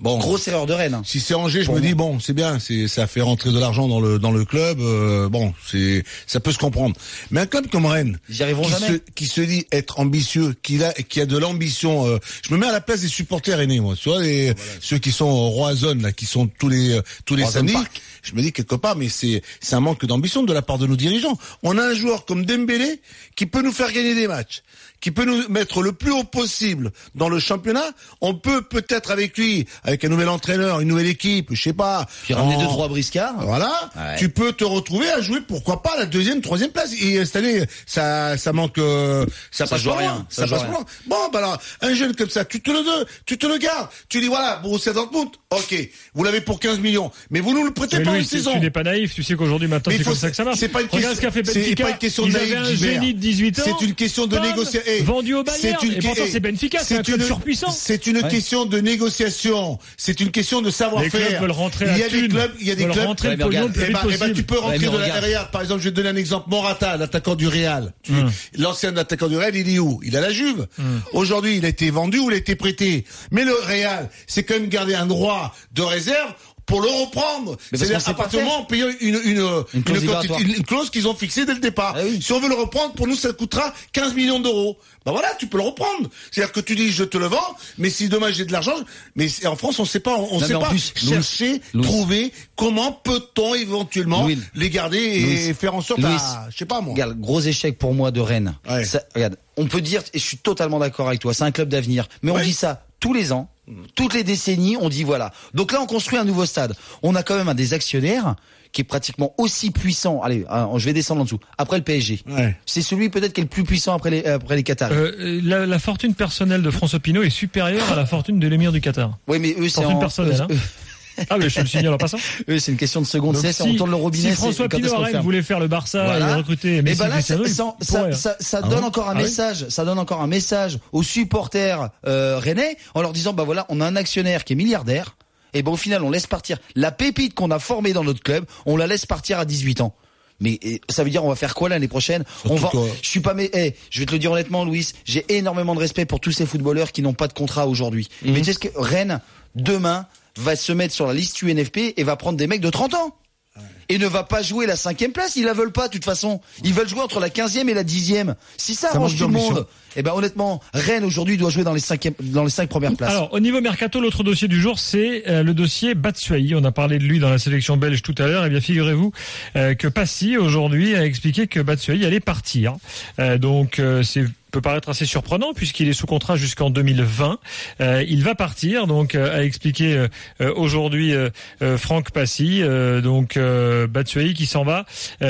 Bon, grosse erreur de Rennes. Hein. Si c'est Angers, je Pour me moi. dis bon, c'est bien, ça fait rentrer de l'argent dans le club. Bon, ça peut se comprendre. Mais un club comme Rennes, Ils y arriveront jamais. qui se dit être ambitieux, qui a de l'ambition. Je me mets à la place des supporters rennais, moi. Tu vois, ceux qui sont au Roazhon, là, qui sont tous les Roazhon samedis. Park. Je me dis quelque part, mais c'est un manque d'ambition de la part de nos dirigeants. On a un joueur comme Dembélé qui peut nous faire gagner des matchs, qui peut nous mettre le plus haut possible dans le championnat. On peut peut-être avec lui, avec un nouvel entraîneur, une nouvelle équipe, je sais pas. Puis ramener 2-3 briscards. Voilà. Ouais. Tu peux te retrouver à jouer, pourquoi pas, la 2e, 3e place. Et cette année, ça manque, ça passe joue pas rien. loin. Ça Ça joue passe rien. pas loin. Bon, bah alors, un jeune comme ça, tu te le gardes. Tu dis, voilà, Borussia Dortmund, ok, vous l'avez pour 15 millions. Mais vous nous le prêtez Mais pas Louis, une saison. tu n'es pas naïf, tu sais qu'aujourd'hui maintenant Mais c'est il faut- comme ça que ça marche. c'est pas une Regarde ce qu'a fait question- c'est Benfica. pas une question de Ils avaient naïf, un Gilbert. génie de 18 ans. C'est une question de bam, négociation. Vendu au Bayern. Et pourtant c'est Benfica, c'est un club surpuissant. C'est une question de négociation. C'est une question de Les savoir-faire. clubs veulent rentrer Il y la a des thune. clubs, il y a des veulent clubs. rentrer Ouais, le mais pognon le regarde, plus vite ben, possible. tu peux rentrer mais de la regarde. regarde, par exemple, je vais te donner un exemple. Morata, l'attaquant du Real. L'ancien attaquant du Real, il est où? Il a la Juve. Aujourd'hui, il a été vendu ou il a été prêté. Mais le Real, c'est quand même garder un droit de réserve pour le reprendre. Mais parce C'est-à-dire qu'on sait à pas partir du faire. moment où on paye clause libératoire. une clause qu'ils ont fixée dès le départ. Ah oui. Si on veut le reprendre, pour nous, ça coûtera 15 millions d'euros. Ben voilà, tu peux le reprendre. C'est-à-dire que tu dis, je te le vends, mais si demain j'ai de l'argent, mais en France, on sait pas, on Non, sait mais en pas plus, chercher, Louis. trouver comment peut-on éventuellement Louis. les garder et Louis. faire en sorte Louis. je sais pas moi. Regarde, gros échec pour moi de Rennes. Ouais. Ça, regarde, on peut dire, et je suis totalement d'accord avec toi, c'est un club d'avenir. Mais on Ouais. dit ça tous les ans, toutes les décennies, on dit voilà. Donc là, on construit un nouveau stade. On a quand même un des actionnaires qui est pratiquement aussi puissant. Allez, je vais descendre en dessous. Après le PSG. Ouais. C'est celui peut-être qui est le plus puissant après les Qataris. La fortune personnelle de François Pinault est supérieure à la fortune de l'émir du Qatar. Oui, mais eux, c'est fortune personnelle, hein. Ah mais je te le signale en passant. eux, c'est une question de seconde. Donc, C'est on tourne le robinet. si François c'est quand est-ce Pinault qu'on à Rennes ferme. voulait faire le Barça Voilà. et recruter Et Messi, ben là, Cristiano, il pourrait, hein. ça donne encore un Ah oui message. Ça donne encore un message aux supporters rennais en leur disant bah voilà, on a un actionnaire qui est milliardaire. Et ben au final, on laisse partir la pépite qu'on a formée dans notre club. On la laisse partir à 18 ans. Mais ça veut dire on va faire quoi l'année prochaine? On va. quoi. Je suis pas je vais te le dire honnêtement, Louis. J'ai énormément de respect pour tous ces footballeurs qui n'ont pas de contrat aujourd'hui. Mais tu sais ce que Rennes demain va se mettre sur la liste UNFP et va prendre des mecs de 30 ans. Et ne va pas jouer la 5e place, ils la veulent pas de toute façon. Ils veulent jouer entre la 15e et la 10e. Si ça arrange manque tout le d'ambition. monde, eh ben honnêtement, Rennes aujourd'hui doit jouer dans les 5 premières places. Alors, au niveau mercato, l'autre dossier du jour, c'est le dossier Batshuayi. On a parlé de lui dans la sélection belge tout à l'heure. Eh bien, figurez-vous que Passy, aujourd'hui, a expliqué que Batshuayi allait partir. Donc, c'est peut paraître assez surprenant puisqu'il est sous contrat jusqu'en 2020. Il va partir, donc a expliqué aujourd'hui Franck Passy. Donc Batshuayi qui s'en va,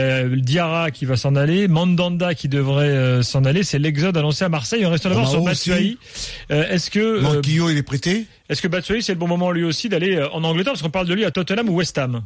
Diarra qui va s'en aller, Mandanda qui devrait s'en aller. C'est l'exode annoncé à Marseille. On reste d'abord sur Batshuayi. Est-ce que Manquillo, il est prêté? est-ce que Batshuayi c'est le bon moment lui aussi d'aller en Angleterre parce qu'on parle de lui à Tottenham ou West Ham?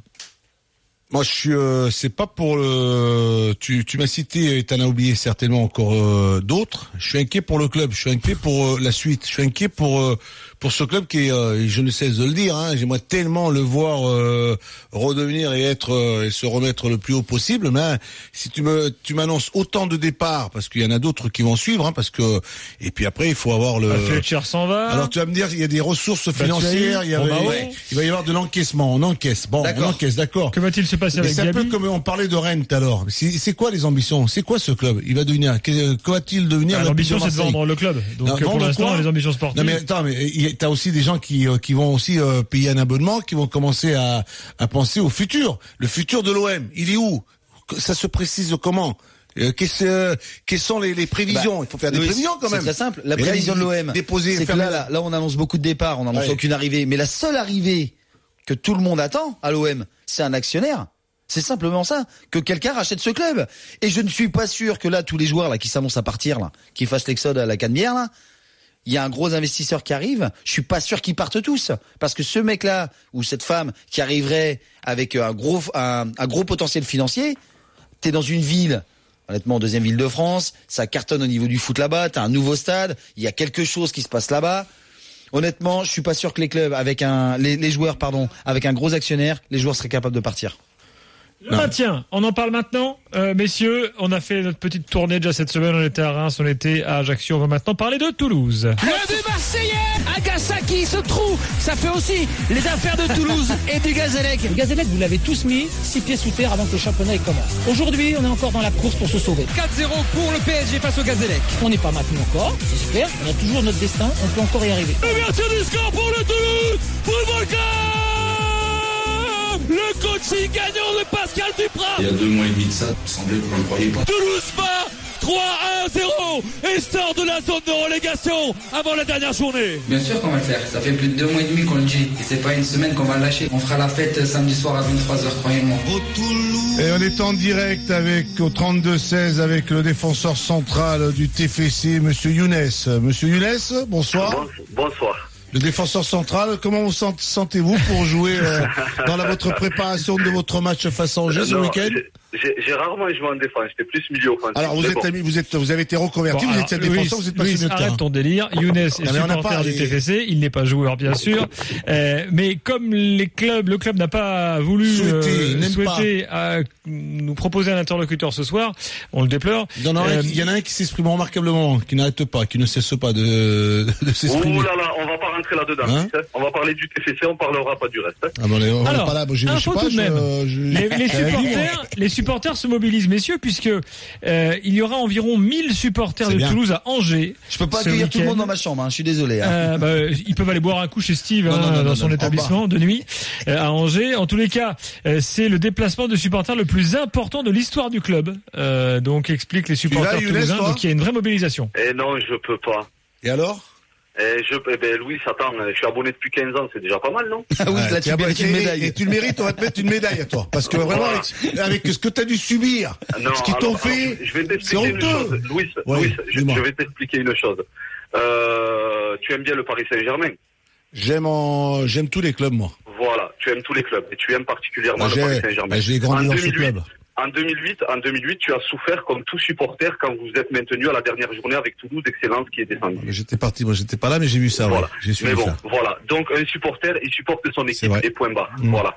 Moi, je suis, c'est pas pour le. Tu m'as cité, et t'en as oublié certainement encore d'autres. Je suis inquiet pour le club. Je suis inquiet pour la suite. Je suis inquiet pour ce club qui est, je ne cesse de le dire. Hein, j'aimerais tellement le voir redevenir et être et se remettre le plus haut possible. Mais si tu m'annonces autant de départs, parce qu'il y en a d'autres qui vont suivre, hein, parce que et puis après il faut avoir le. Fletcher s'en va. Alors tu vas me dire, il y a des ressources financières. Il va y avoir de l'encaissement. On encaisse. Bon, on encaisse, d'accord. Que va-t-il se passer avec c'est un peu Gabi? comme on parlait de Rennes tout à l'heure. C'est quoi les ambitions? C'est quoi ce club? Il va devenir, que va-t-il devenir? L'ambition c'est de vendre le club. Donc Non, pour vendre l'instant quoi? les ambitions sportives. Non mais attends, mais t'as aussi des gens qui vont aussi payer un abonnement, qui vont commencer à penser au futur. Le futur de l'OM, il est où? Ça se précise comment? Quelles sont les prévisions? Il faut faire des prévisions quand même. C'est très simple. La Mais là, prévision de l'OM, déposer, c'est que là, on annonce beaucoup de départs, on n'annonce aucune arrivée. Mais la seule arrivée que tout le monde attend à l'OM, c'est un actionnaire. C'est simplement ça, que quelqu'un rachète ce club. Et je ne suis pas sûr que là, tous les joueurs là qui s'annoncent à partir, là, qui fassent l'exode à la Canebière, là, il y a un gros investisseur qui arrive. Je suis pas sûr qu'ils partent tous, parce que ce mec-là ou cette femme qui arriverait avec un gros potentiel financier, t'es dans une ville. Honnêtement, deuxième ville de France, ça cartonne au niveau du foot là-bas, t'as un nouveau stade, il y a quelque chose qui se passe là-bas. Honnêtement, je suis pas sûr que les clubs avec les joueurs, avec un gros actionnaire, les joueurs seraient capables de partir. Le maintien, on en parle maintenant. Messieurs, on a fait notre petite tournée déjà cette semaine. On était à Reims, on était à Ajaccio. On va maintenant parler de Toulouse. Le but marseillais, Agasaki se trouve. Ça fait aussi les affaires de Toulouse et du Gazélec. Le Gazélec, vous l'avez tous mis 6 pieds sous terre avant que le championnat commence. Aujourd'hui, on est encore dans la course pour se sauver. 4-0 pour le PSG face au Gazélec. On n'est pas maintenu encore, c'est clair. On a toujours notre destin, on peut encore y arriver. Ouverture du score pour le Toulouse. Football Club. Le coaching gagnant de Pascal Duprat. Il y a 2 mois et demi de ça, il semblait que vous ne le croyez pas. Toulouse bat 3-1-0 et sort de la zone de relégation avant la dernière journée. Bien sûr qu'on va le faire, ça fait plus de 2 mois et demi qu'on le dit. Et c'est pas une semaine qu'on va le lâcher. On fera la fête samedi soir à 23h, croyez-moi. Et on est en direct au 32-16 avec le défenseur central du TFC, Monsieur Younes. Monsieur Younes, bonsoir. Bonsoir. Le défenseur central, comment vous sentez-vous pour jouer dans votre préparation de votre match face à Angers ce week-end? J'ai rarement joué en défense, j'étais plus milieu offensif. Alors vous avez été reconverti, vous êtes défenseur, vous êtes pas milieu de terrain. Arrête ton délire. Younes est supporter du TFC, il n'est pas joueur bien sûr, mais comme le club n'a pas voulu souhaiter nous proposer un interlocuteur ce soir, on le déplore. Il y en a un qui s'exprime remarquablement, qui n'arrête pas, qui ne cesse pas de s'exprimer. Oh là là, on va pas rentrer là-dedans. Hein, on va parler du TFC, on parlera pas du reste. Ah bon, on alors, pas là, je sais info pas, tout de même. Les supporters se mobilisent, messieurs, puisque il y aura environ 1000 supporters de Toulouse à Angers. Je peux pas accueillir tout le monde dans ma chambre, je suis désolé. Ils peuvent aller boire un coup chez Steve dans son établissement de nuit à Angers. En tous les cas, c'est le déplacement de supporters le plus important de l'histoire du club. Donc explique les supporters toulousains. Donc il y a une vraie mobilisation. Eh non, je peux pas. Et alors? Louis, attends, je suis abonné depuis 15 ans, c'est déjà pas mal, non? Ah oui, là, tu mérites une médaille. Et tu le mérites, on va te mettre une médaille à toi. Parce que vraiment, avec ce que tu as dû subir, ce qu'ils t'ont fait, je vais t'expliquer une chose. Louis, je vais t'expliquer une chose. Tu aimes bien le Paris Saint-Germain? J'aime tous les clubs, moi. Voilà, tu aimes tous les clubs. Et tu aimes particulièrement le Paris Saint-Germain. J'ai grandi dans ce club. En 2008, tu as souffert comme tout supporter quand vous êtes maintenu à la dernière journée avec Toulouse Excellence qui est descendu. J'étais pas là, mais j'ai vu ça. Voilà. J'ai suivi ça. Voilà. Donc un supporter, il supporte son équipe et point barre. Voilà.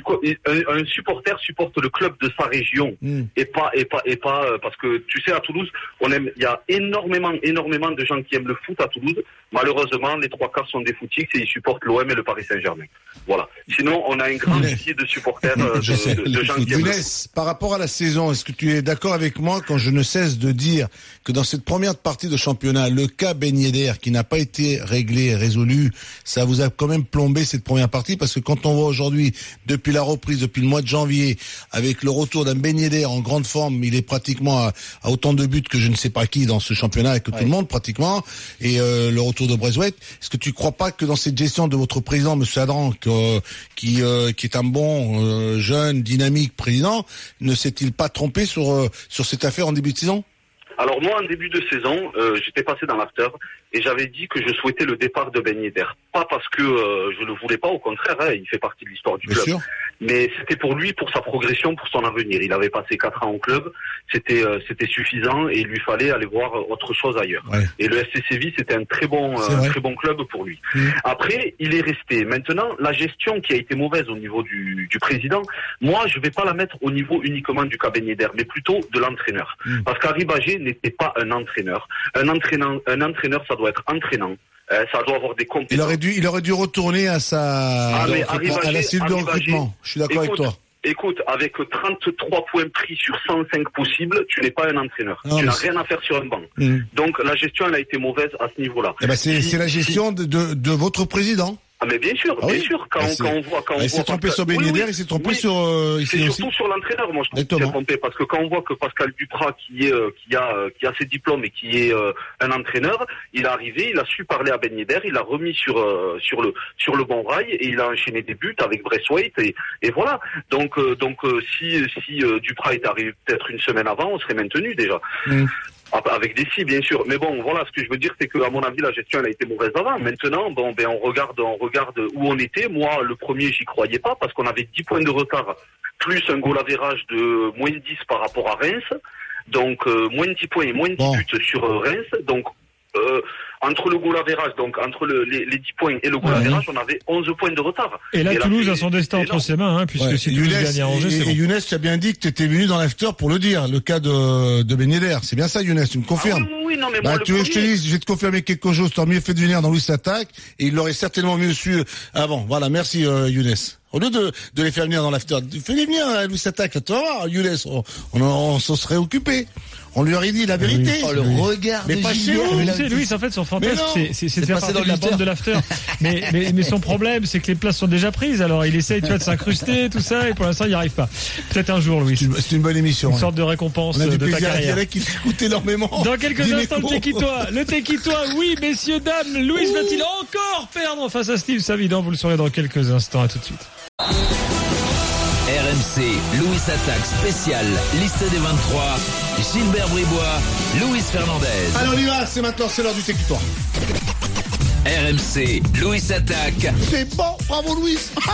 Un supporter supporte le club de sa région et pas parce que tu sais à Toulouse, il y a énormément de gens qui aiment le foot à Toulouse. Malheureusement, les 3/4 sont des footix et ils supportent l'OM et le Paris Saint-Germain. Voilà. Sinon, on a un grand vivier de supporters de gens qui aiment le foot. Par rapport à la saison, est-ce que tu es d'accord avec moi quand je ne cesse de dire que dans cette première partie de championnat, le cas Ben Yedder qui n'a pas été résolu, ça vous a quand même plombé cette première partie parce que quand on voit aujourd'hui, depuis la reprise, depuis le mois de janvier, avec le retour d'un Ben Yedder en grande forme, il est pratiquement à autant de buts que je ne sais pas qui dans ce championnat et que tout le monde pratiquement, et le retour de Brezouet, est-ce que tu crois pas que dans cette gestion de votre président, Monsieur Adran, qui est un bon, jeune, dynamique président, ne s'est-il pas trompé sur cette affaire en début de saison? Alors moi, en début de saison, j'étais passé dans l'after et j'avais dit que je souhaitais le départ de Ben Yedder. Pas parce que je le voulais pas, au contraire, il fait partie de l'histoire du club. Sûr. Mais c'était pour lui, pour sa progression, pour son avenir. Il avait passé 4 ans au club, c'était suffisant et il lui fallait aller voir autre chose ailleurs. Ouais. Et le FC Séville, c'était un très bon club pour lui. Après, il est resté. Maintenant, la gestion qui a été mauvaise au niveau du président, moi, je vais pas la mettre au niveau uniquement du cas Ben Yedder, mais plutôt de l'entraîneur. Parce qu'Henri Bagé n'était pas un entraîneur. Un entraîneur, ça doit être entraînant. Ça doit avoir des compétences. Il aurait dû retourner à la cellule de recrutement. Je suis d'accord avec toi. Écoute, avec 33 points pris sur 105 possibles, tu n'es pas un entraîneur. Tu n'as rien à faire sur un banc. Donc la gestion, elle a été mauvaise à ce niveau-là. C'est la gestion de votre président. Ah mais bien sûr, bien sûr. Quand on voit, il s'est trompé sur Ben Yedder, il s'est trompé sur. C'est surtout sur l'entraîneur, moi je trouve qu'il s'est trompé parce que quand on voit que Pascal Duprat, qui a ses diplômes et qui est un entraîneur, il est arrivé, il a su parler à Ben Yedder, il l'a remis sur le bon rail et il a enchaîné des buts avec Brezouet et voilà. Donc si Duprat est arrivé peut-être une semaine avant, on serait maintenu déjà. Avec des si, bien sûr. Mais bon, voilà, ce que je veux dire, c'est que, à mon avis, la gestion, elle a été mauvaise avant. Maintenant, on regarde où on était. Moi, le premier, j'y croyais pas parce qu'on avait 10 points de retard, plus un goal average de moins 10 par rapport à Reims. Donc, moins 10 points et moins 10 buts sur Reims. Donc, entre entre le goal average, donc entre les 10 points et le goal average, on avait 11 points de retard. Et là, Toulouse a son destin entre ses mains, puisque si Toulouse gagne à Angers, c'est bon. Et Younes, tu as bien dit que tu étais venu dans l'after pour le dire, le cas de Ben Yedder. C'est bien ça, Younes, tu me confirmes? Oui, non, mais moi, tu veux que je te dise, je vais te confirmer quelque chose, t'aurais mieux fait de venir dans Louis Attaque, et il l'aurait certainement mieux su avant. Voilà, merci, Younes. Au lieu de les faire venir dans l'after, fais-les venir à Louis Attaque, là, tu vas voir, Younes, on s'en serait occupé. On lui aurait dit la vérité. Oh, le regard mais de pas chez Gilbert. vous. Tu sais, Louis, en fait, son fantasme, c'est de faire passé partie de la bande de l'after. mais son problème, c'est que les places sont déjà prises. Alors, il essaye, de s'incruster, tout ça, et pour l'instant, il n'y arrive pas. Peut-être un jour, Louis. C'est une bonne émission. Une sorte de récompense on a du de ta plaisir carrière. à dire qu'il écoute énormément. Dans quelques instants, le Tequitois, oui, messieurs, dames, Louis va-t-il encore perdre face à Steve Savidan? Vous le saurez dans quelques instants. À tout de suite. RMC, Louis Attaque spécial, liste des 23, Gilbert Bribois, Louis Fernandez. Alors on y va, c'est maintenant, c'est l'heure du Tequitois. RMC, Louis Attaque. C'est bon, bravo Louis.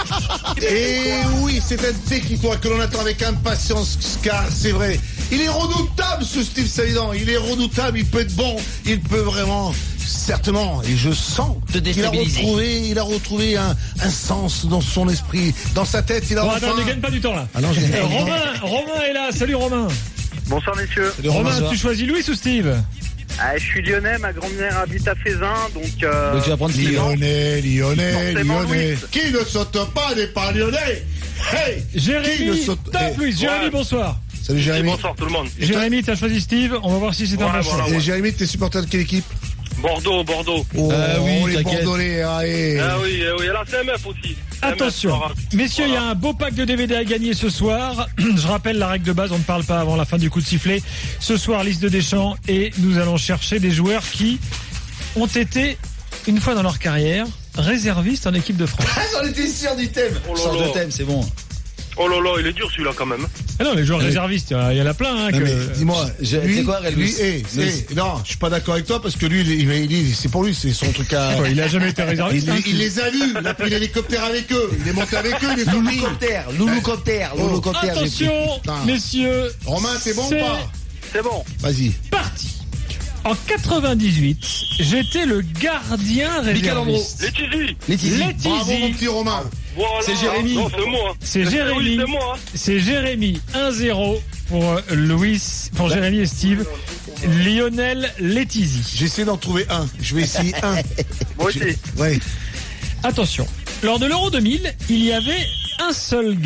Et oui, c'est un Tequitois que l'on attend avec impatience, car c'est vrai, il est redoutable ce Steve Savidan, il est redoutable, il peut être bon, il peut vraiment... Certainement, et je sens qu'il a retrouvé un sens dans son esprit, dans sa tête. Il a enfin... Attends, ne gagne pas du temps là. Ah non, Romain est là. Salut Romain. Bonsoir messieurs. Salut, Romain, bonsoir. tu choisis Louis ou Steve? Je suis lyonnais, ma grand-mère habite à Fézin, donc tu vas prendre Lyonnais. Louis. Qui ne saute pas n'est pas lyonnais. Hey, Jérémy, top Louis. Jérémy, bonsoir. Salut Jérémy. Bonsoir tout le monde. Jérémy, t'as choisi Steve. On va voir si c'est un bon choix. Et Jérémy, t'es supporter de quelle équipe? Bordeaux. Oh, oui, les t'inquiète. Bordelais, allez. Oui, et la CMF aussi. Attention, messieurs, il y a un beau pack de DVD à gagner ce soir. Je rappelle la règle de base, on ne parle pas avant la fin du coup de sifflet. Ce soir, liste de Deschamps, et nous allons chercher des joueurs qui ont été, une fois dans leur carrière, réservistes en équipe de France. J'en étais sûr du thème. Sors de thème, c'est bon. Oh là là, il est dur celui-là quand même. Ah non, les joueurs réservistes, il y en a plein. Non, mais dis-moi, tu sais quoi, non, je suis pas d'accord avec toi parce que lui, il c'est pour lui, c'est son truc à. Il a jamais été réserviste. Il les a vus, il a pris l'hélicoptère avec eux, il est monté avec eux, il est Louloucoptère. Attention, messieurs. Romain, c'est bon ou pas? c'est bon. Vas-y. Parti. En 98, j'étais le gardien réserviste. Bravo mon Letizy. petit Romain. Voilà. C'est Jérémy. Non, c'est moi. C'est Jérémy. C'est moi. C'est Jérémy 1-0 pour pour Jérémy et Steve. Lionel Letizy. J'essaie d'en trouver un. Je vais essayer un. Moi aussi. Ouais. Attention. Lors de l'Euro 2000, il y avait un seul.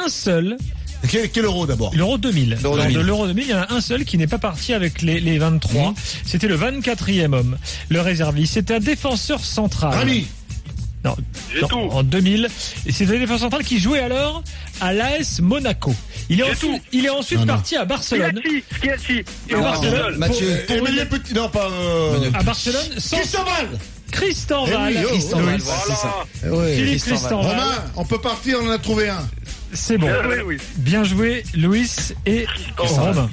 Quel euro d'abord? L'Euro 2000. L'Euro Lors 2000. de l'Euro 2000, il y en a un seul qui n'est pas parti avec les 23. C'était le 24e homme. Le réserviste. C'était un défenseur central. Rami. Non, en 2000. Et c'était un défenseur central qui jouait alors à l'AS Monaco. Il est ensuite parti à Barcelone. Schiacci. Et à Barcelone, Mathieu. Emilien Petit. Non, pas. à Barcelone, sans Cristanval. Eh oui, Cristanval, Louis. c'est ça. Philippe Cristanval. Romain, on peut partir, on en a trouvé un. C'est bon. Louis. Bien joué, Louis et Romain.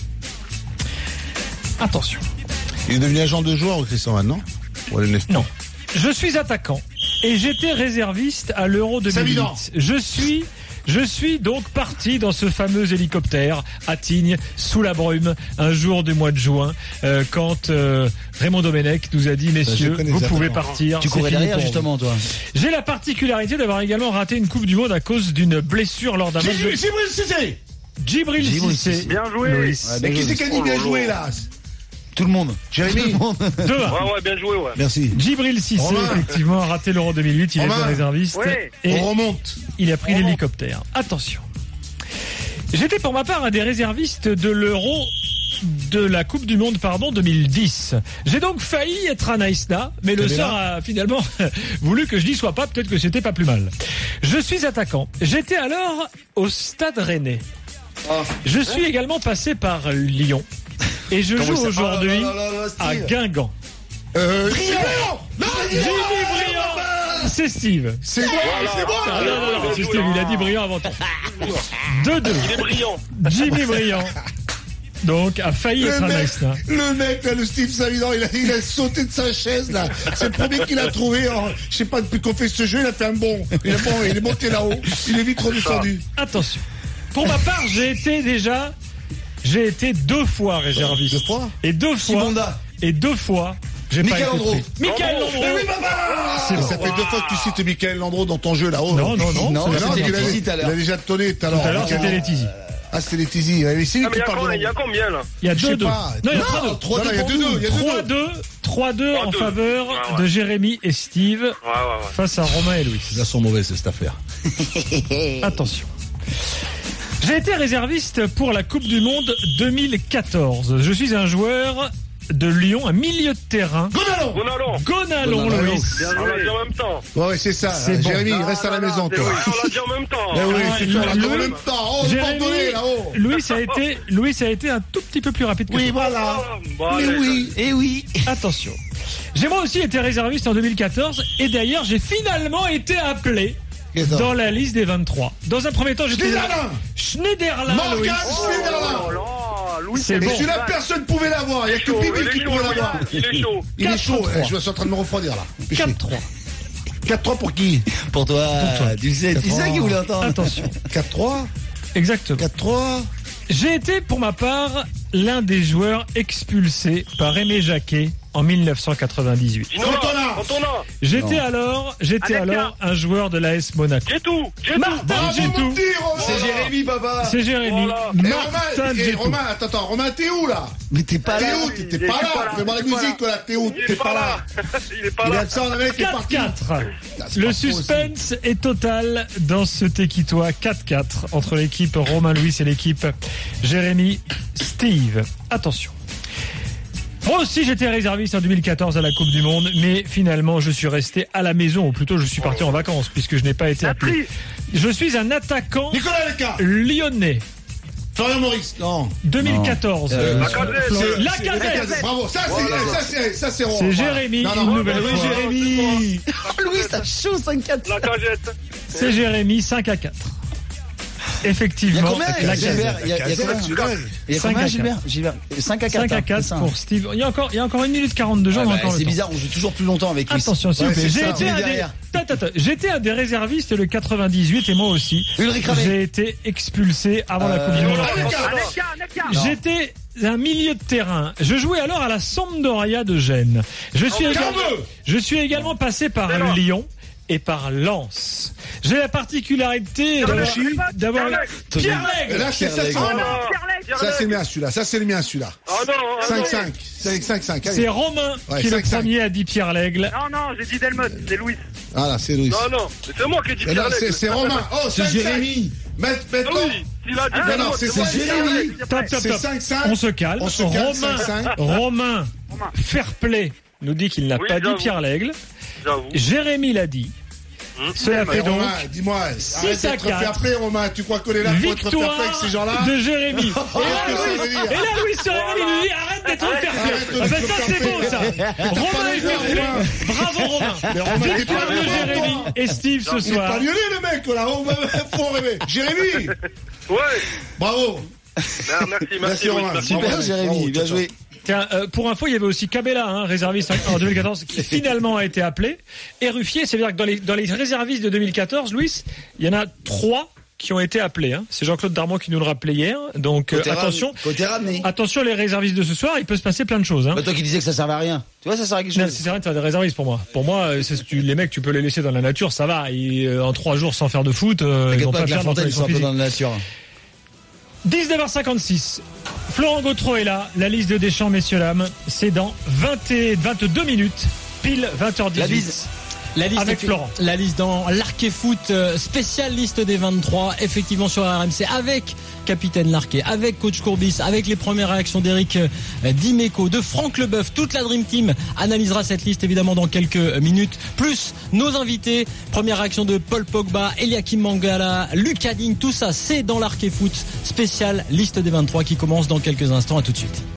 Attention. Il est devenu agent de joueur au Christian non? Non. Je suis attaquant et j'étais réserviste à l'Euro 2008. Savidan. Je suis donc parti dans ce fameux hélicoptère à Tignes, sous la brume, un jour du mois de juin, quand Raymond Domenech nous a dit, messieurs, vous pouvez partir. Tu c'est courais fini derrière pour vous. justement, toi. J'ai la particularité d'avoir également raté une Coupe du Monde à cause d'une blessure lors d'un match de... Djibril Cissé. Bien joué. Louis. Mais qui c'est qui a dit bien joué là? Tout le monde. Jérémy. 2-1. Ouais, bien joué, ouais. Merci. Djibril Cissé, Romain. effectivement, a raté l'Euro 2008. Il était Romain. réserviste. Ouais. Et On remonte. il a pris l'hélicoptère. Attention. J'étais pour ma part un des réservistes de l'Euro de la Coupe du Monde 2010. J'ai donc failli être un Aïsna, mais le sort a finalement voulu que je n'y sois pas. Peut-être que c'était pas plus mal. Je suis attaquant. J'étais alors au Stade Rennais. Je suis également passé par Lyon. Et je joue aujourd'hui à Guingamp. Brillant. Jimmy Briand. C'est Steve. C'est bon, c'est bon. Ah, non, c'est Steve, il a dit Briand avant toi. 2-2. Il est brillant. Jimmy Briand. Donc, a failli être un Aïsna. Le mec, là, le Steve Savidan, il a sauté de sa chaise, là. C'est le premier qu'il a trouvé. Je sais pas, depuis qu'on fait ce jeu, il a fait un bond. Il est monté là-haut. Il est vite redescendu. Attention. Pour ma part, j'ai été 2 fois réserviste. 2 fois? Et 2 fois. Simonda. Et 2 fois J'ai pas Michael été Landreau. pris. Michael Landreau. Mais oui, papa. Ça fait 2 fois que tu cites Michael Landreau dans ton jeu là-haut. Non, c'était Letizy tout à il l'heure. a déjà tonné tout à Tout à l'heure, l'heure. c'était Letizy. Ah, c'était Letizy. Mais c'est lui Ah, mais qui parle il y a combien là? Il y a Je sais 2-2. pas. Non, il y a Non, 3-2. 3-2. Il y a 2-2. 3-2 en 3-2. faveur Ouais. de Jérémy et Steve Ouais. face à Romain et Louis. Là, sont mauvais, cette affaire. Attention. J'ai été réserviste pour la Coupe du Monde 2014. Je suis un joueur de Lyon, un milieu de terrain. Gonalon, Louis. Bien joué. On l'a dit en même temps. Ouais, c'est ça. C'est bon. Jérémy, reste à la maison, toi. On l'a dit en même temps. Mais oui, c'est toi, on l'a dit en Louis- même temps. Oh, pardonnez, là-haut. Louis a été un tout petit peu plus rapide que Oui, toi. voilà. Bon, Mais allez, oui. Eh oui. Attention. J'ai moi aussi été réserviste en 2014 et d'ailleurs j'ai finalement été appelé dans la liste des 23. Dans un premier temps, j'étais Schneiderlin, Louis. Morgan Schneiderlin. Oh là, Louis, C'est Et bon. celui-là, personne ne pouvait l'avoir. Il n'y a que chaud, Bibi il qui est pouvait chaud, l'avoir. il est chaud. Il est chaud. 4-3. Je suis en train de me refroidir là. 4-3. 4-3 pour qui? Pour toi. Tu sais qui voulait entendre. Attention. 4-3. Exactement. 4-3. J'ai été pour ma part l'un des joueurs expulsés par Aimé Jacquet en 1998. Cantona. J'étais alors un joueur de l'AS Monaco. J'ai tout. Martin Gétou. C'est Jérémy, papa. C'est Jérémy. Voilà. Martin Gétou. Romain, attends, Romain, t'es où là? Mais t'es pas T'es là. où? T'es pas là. Fais-moi la musique, là. T'es où? T'es pas là. Il est pas Il là. a de ça, on avait qui est parti. 4-4. c'est Le pas suspense est total dans ce Tequitois 4-4 entre l'équipe Romain Louis et l'équipe Jérémy Steve. Attention. Moi aussi j'étais réserviste en 2014 à la Coupe du Monde, mais finalement je suis resté à la maison, ou plutôt je suis parti en vacances puisque je n'ai pas été appelé. Je suis un attaquant Nicolas Leca. lyonnais. Florian Maurice. Non. 2014. Lacazette. Bravo. Ça, c'est Romain. C'est Jérémy, Non, une nouvelle oui, fois. Jérémy. Louis, ça chaud 5-4. La cagette. C'est Jérémy, 5-4. Effectivement. Il y a combien, la Gilbert? Gazette. Il y a combien? Il y a 5 à combien, 4. Gilbert? 5 à 4. 5 à 4 pour Steve. Il y a encore 1 minute 40 de jeu. on a encore le C'est temps. bizarre, on joue toujours plus longtemps avec lui. Attention, s'il vous plaît. c'est ça. J'étais un des réservistes le 98 et moi aussi. Ulrich Ramet. J'ai été expulsé avant la Coupe du Monde en France. Aneka. J'étais un milieu de terrain. Je jouais alors à la Sampdoria de Gênes. Je suis également passé par Lyon et par Lens. J'ai la particularité d'avoir Pierre Lègle. Là, c'est ça, c'est Romain. Ça, c'est le mien, celui-là. Ça, c'est le mien, celui-là. Ah non. 5-5. C'est 5-5. allez. C'est Romain Ouais, qui est le 5-5. premier à dit Pierre Lègle. Non, j'ai dit Delmotte, c'est Louis. Voilà, c'est Louis. Non, c'est moi qui ai dit Et là, Pierre Lègle. c'est Romain. Oh, C'est 5-5. Jérémy. Maintenant. Oui, il a dit Non, Delmotte, c'est moi, Jérémy. Top. C'est 5-5. On se calme. On se calme, 5-5. Romain, fair play, nous dit qu'il n'a Oui, pas dit j'avoue. Pierre Lègle. J'avoue. Jérémy l'a dit. Cela fait Mais donc Romain, dis-moi, arrête 6 à d'être fait 4. après, Romain. Tu crois qu'on est là pour être fait victoire après avec ces gens-là? de Jérémy. Et Qu'est-ce que ça veut dire? là, Louis se réveille et lui dit arrête d'être fair play. Arrête de Ah ben te ça faire c'est play. bon ça. Romain est fair play. Bravo Romain. Mais Romain, t'es Victoire pas de lyonnais, Jérémy toi. et Steve ce Il est soir. pas lyonnais, le mec, là. Faut rêver. Jérémy. Ouais. Bravo. Merci, Romain. merci. Super, Bravo, Jérémy. Bien ciao, joué. Tiens, pour info, il y avait aussi Cabella, réserviste en 2014, qui finalement a été appelé. Et Ruffier, c'est-à-dire que dans les réservistes de 2014, Louis, il y en a 3 qui ont été appelés. C'est Jean-Claude Darmon qui nous le rappelait hier. Donc attention. Côté ramené. Attention, les réservistes de ce soir, il peut se passer plein de choses. Bah, toi qui disais que ça servait à rien. Tu vois, ça sert à quelque Non, chose. c'est rien de faire des réservistes pour moi. Pour moi, les mecs, tu peux les laisser dans la nature, ça va. Et, en 3 jours sans faire de foot, ils T'inquiète vont pas pas que la perdre en fontaine, ils sont condition un peu physique. dans la nature. 19h56. Florent Gautreau est là. La liste de Deschamps, messieurs, dames. C'est dans 22 minutes. Pile 20h18. La bise. La liste Avec Florent. La liste dans l'Arquet Foot, spéciale liste des 23, effectivement sur RMC, avec capitaine Larquet, avec coach Courbis, avec les premières réactions d'Éric Dimeco, de Franck Leboeuf. Toute la Dream Team analysera cette liste évidemment dans quelques minutes, plus nos invités. Première réaction de Paul Pogba, Eliakim Mangala, Lucas Digne, tout ça c'est dans l'Arquet Foot, spéciale liste des 23 qui commence dans quelques instants. À tout de suite.